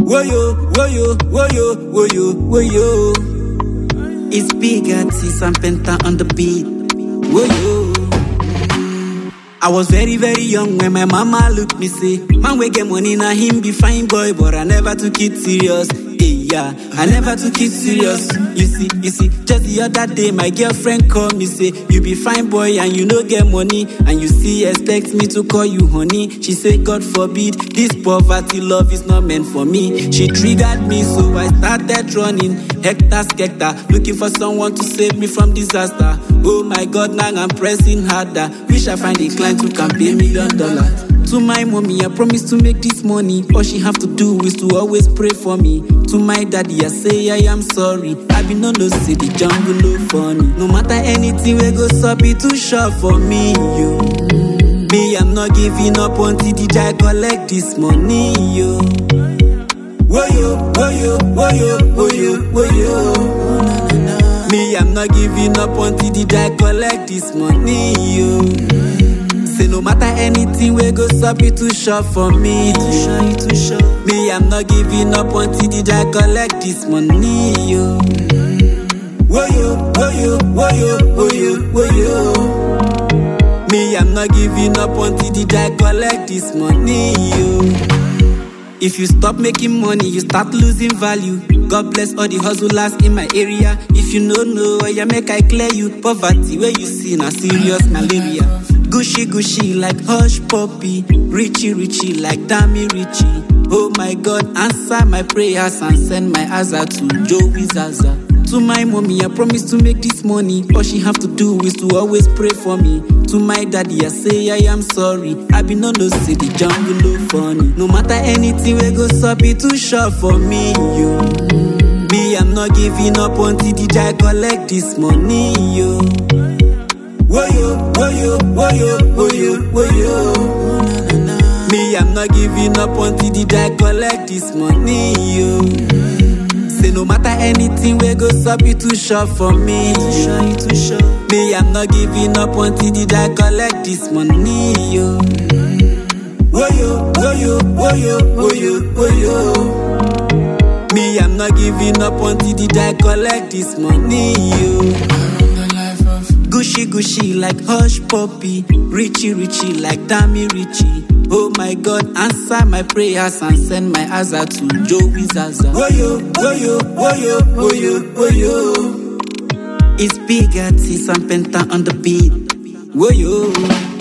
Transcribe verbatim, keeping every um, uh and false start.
Woyo, woyo, woyo, woyo, woyo. It's Big Artist and Penta on the beat. Woyo. I was very, very young when my mama looked me say, man we get money na him be fine boy, but I never took it serious. Hey, yeah, I never took it serious. You see, you see, just the other day my girlfriend called me say, you be fine boy and you no get money, and you see expect me to call you honey. She say, God forbid, this poverty love is not meant for me. She triggered me, so I started running, hectare skectare, looking for someone to save me from disaster. Oh my God, now I'm pressing harder. Wish I find a client who can pay million dollars. To my mommy, I promise to make this money. All she have to do is to always pray for me. To my daddy, I say I am sorry. I be no no say the jungle no funny. No matter anything we go so be too short for me, yo. Me, I'm not giving up until the J collect this money, yo. Woyo, woyo, woyo, woyo, woyo. Me, I'm not giving up until the J collect this money, yo. Say no matter anything we go so be too short for me, too short, too short. Me, I'm not giving up until the J collect this money, yo. Woyo, woyo, woyo, woyo, woyo. Me, I'm not giving up until the J collect this money, yo. If you stop making money, you start losing value. God bless all the hustlers in my area. If you no know, I make I clear you. Poverty where you see na serious malaria. Gushy gushy like hush puppy, Richie Richie like Dammy Richie. Oh my God, answer my prayers and send my Azza to Joey Zaza. To my mommy, I promise to make this money. All she have to do is to always pray for me. To my daddy, I say I am sorry. I be no no say the jungle no funny. No matter anything we go so be too short for me, yo. Me, I'm not giving up until the J collect this money, yo. Woyo, woyo, woyo, woyo, woyo. Me, I'm not giving up until the J collect this money, yo. Say no matter anything we go so be too short for me, too short, too short. Me, I'm not giving up until the J collect this money, yo. Woyo, woyo, woyo, woyo, woyo. Me, I'm not giving up until the J collect this money, yo. Gushy gushy like hush puppy, Richie Richie like Dammy Richie. Oh my God, answer my prayers and send my Azza to Joey Zaza. Woyo, woyo, woyo, woyo, woyo. It's Big Artist and Penta on the beat. Woyo.